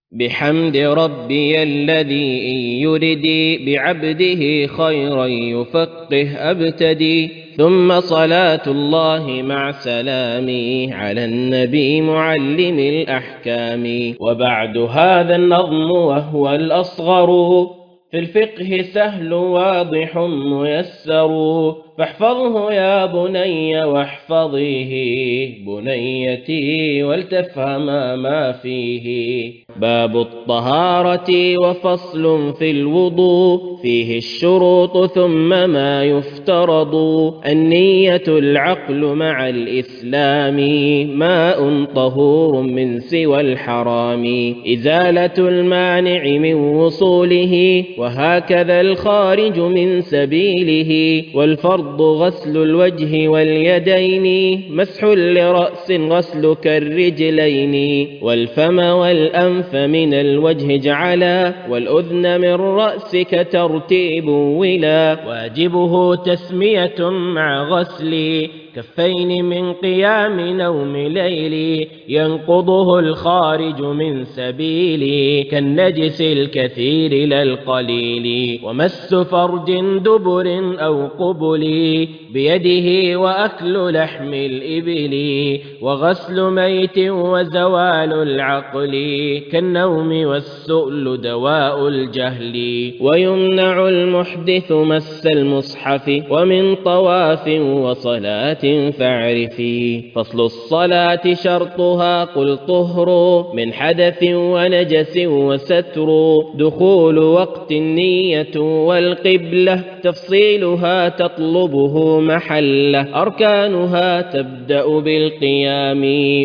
بحمد ربي الذي إن يرد بعبده خيرا يفقه أبتدي. ثم صلاة الله مع سلامي على النبي معلم الأحكام. وبعد هذا النظم وهو الأصغر في الفقه سهل واضح ميسر، فاحفظه يا بني واحفظيه بنيتي ولتفهما ما فيه. باب الطهارة وفصل في الوضوء، فيه الشروط ثم ما يفترض. النية العقل مع الإسلام، ماء طهور من سوى الحرام. إزالة المانع من وصوله، وهكذا الخارج من سبيله. والفرض غسل الوجه واليدين، مسح لرأس غسل كالرجلين. والفم والأنف من الوجه جعلا، والأذن من رأسك ترتيب ولا. واجبه تسمية مع غسل كفين من قيام نوم ليل، ينقضه الخارج من سبيل كالنجس الكثير لا القليل. ومس فرج دبر أو قبل بيده، وأكل لحم الإبل، وغسل ميت وزوال العقل كالنوم والسؤل دواء الجهل. ويمنع المحدث مس المصحف ومن طواف وصلاة فاعرفي. فصل الصلاة شرطها قل طهر من حدث ونجس وستر. دخول وقت النية والقبلة، تفصيلها تطلبه محله. أركانها تبدأ بالقيام،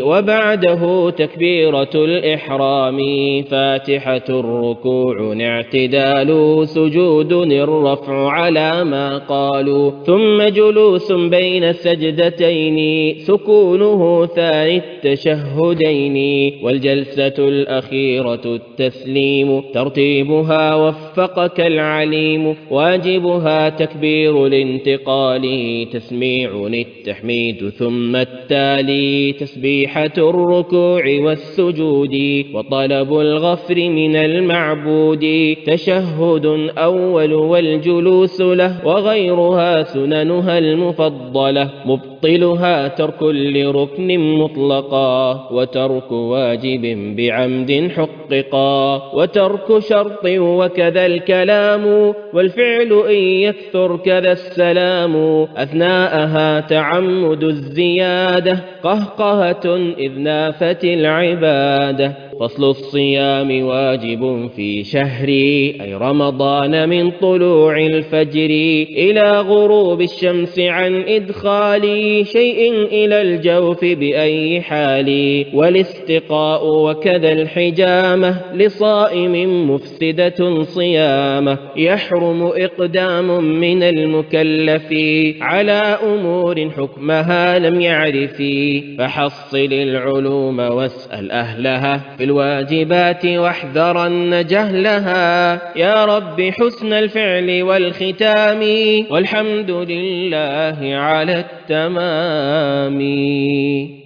وبعده تكبيرة الإحرام. فاتحة الركوع اعتدال، سجود الرفع على ما قالوا. ثم جلوس بين سجدتين، سكونه ثاني التشهدين. والجلسة الأخيرة التسليم، ترتيبها وفقك العليم. واجبها تكبير الانتقال، تسميع التحميد ثم التالي. تسبيحة الركوع والسجود، وطلب الغفر من المعبود. تشهد أول والجلوس له، وغيرها سننها المفضلة. مبطلها ترك لركن مطلقا، وترك واجب بعمد حققا. وترك شرط وكذا الكلام، والفعل إن يكثر كذا السلام. أثناءها تعمد الزيادة، قهقهة إذ نافت العبادة. فصل الصيام واجب في شهري، أي رمضان، من طلوع الفجر إلى غروب الشمس عن إدخال شيء إلى الجوف بأي حال. والاستقاء وكذا الحجامة، لصائم مفسدة صيامه. يحرم إقدام من المكلف على أمور حكمها لم يعرف. فحصل العلوم واسأل أهلها في الواجبات، واحذرن جهلها. يا رب حسن الفعل والختام، والحمد لله على التمام.